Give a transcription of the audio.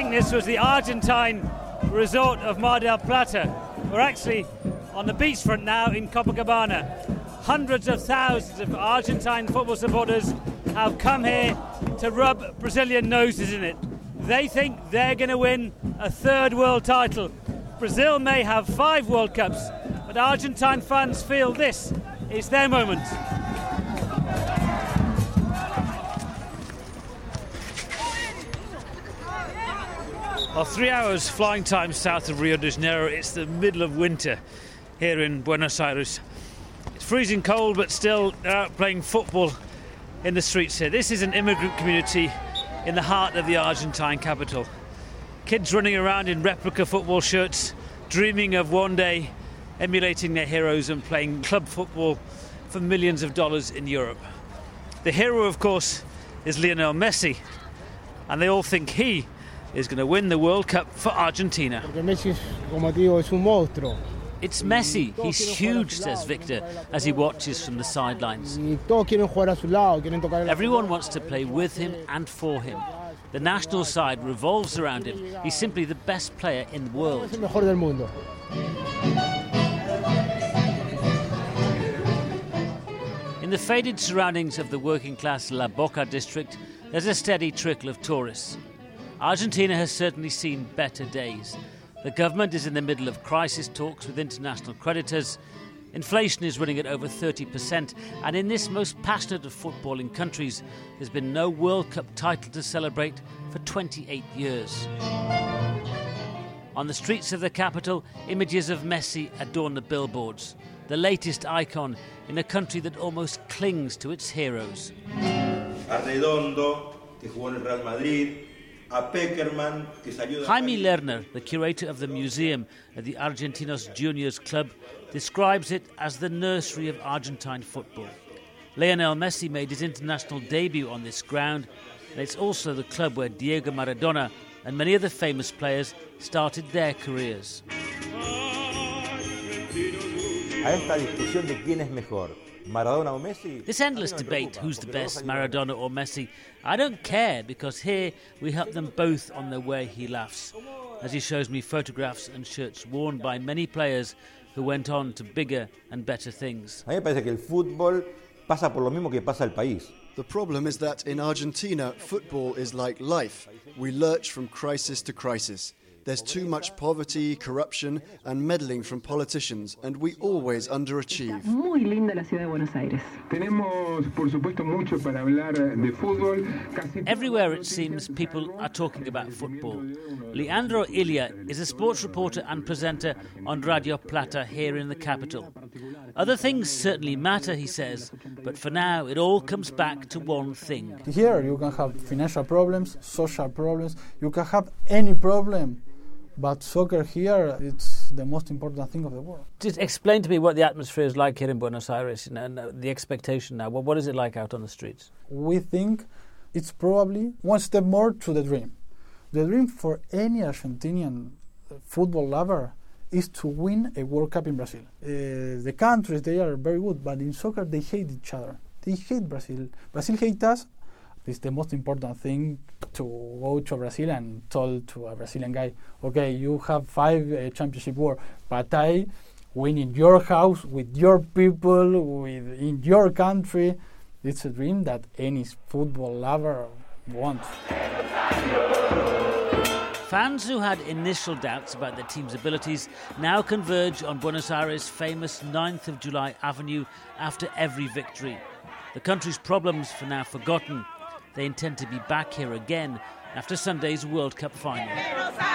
think this was the Argentine resort of Mar del Plata. We're actually on the beachfront now in Copacabana. Hundreds of thousands of Argentine football supporters have come here to rub Brazilian noses in it. They think they're going to win a third world title. Brazil may have 5 World Cups, but Argentine fans feel this is their moment. Well, 3 hours flying time south of Rio de Janeiro. It's the middle of winter here in Buenos Aires. It's freezing cold, but still they're out playing football in the streets here. This is an immigrant community in the heart of the Argentine capital. Kids running around in replica football shirts, dreaming of one day emulating their heroes and playing club football for millions of dollars in Europe. The hero, of course, is Lionel Messi, and they all think he is going to win the World Cup for Argentina. It's Messi. He's huge, says Victor, as he watches from the sidelines. Everyone wants to play with him and for him. The national side revolves around him. He's simply the best player in the world. In the faded surroundings of the working-class La Boca district, there's a steady trickle of tourists. Argentina has certainly seen better days. The government is in the middle of crisis talks with international creditors. Inflation is running at over 30%, and in this most passionate of footballing countries, there's been no World Cup title to celebrate for 28 years. On the streets of the capital, images of Messi adorn the billboards, the latest icon in a country that almost clings to its heroes. Arredondo, que jugó en el Real Madrid. Jaime Lerner, the curator of the museum at the Argentinos Juniors Club, describes it as the nursery of Argentine football. Lionel Messi made his international debut on this ground, and it's also the club where Diego Maradona and many other famous players started their careers. A esta discusión de quién es mejor, Maradona o Messi. This endless debate, who's the best, Maradona or Messi, I don't care, because here we help them both on their way, he laughs, as he shows me photographs and shirts worn by many players who went on to bigger and better things. A mí me parece que el fútbol pasa por lo mismo que pasa el país. The problem is that in Argentina, football is like life. We lurch from crisis to crisis. There's too much poverty, corruption, and meddling from politicians, and we always underachieve. Muy linda la ciudad de Buenos Aires. Tenemos, por supuesto, mucho para hablar de fútbol. Everywhere, it seems, people are talking about football. Leandro Ilia is a sports reporter and presenter on Radio Plata here in the capital. Other things certainly matter, he says, but for now it all comes back to one thing. Here you can have financial problems, social problems, you can have any problem. But soccer here, it's the most important thing of the world. Just explain to me what the atmosphere is like here in Buenos Aires and the expectation now. What is it like out on the streets? We think it's probably one step more to the dream. The dream for any Argentinian football lover is to win a World Cup in Brazil. The countries, they are very good, but in soccer they hate each other. They hate Brazil. Brazil hates us. It's the most important thing to go to Brazil and tell to a Brazilian guy, okay, you have 5 championship war, but I win in your house, with your people, in your country. It's a dream that any football lover wants. Fans who had initial doubts about their team's abilities now converge on Buenos Aires' famous 9th of July Avenue after every victory. The country's problems for now forgotten. They intend to be back here again after Sunday's World Cup final.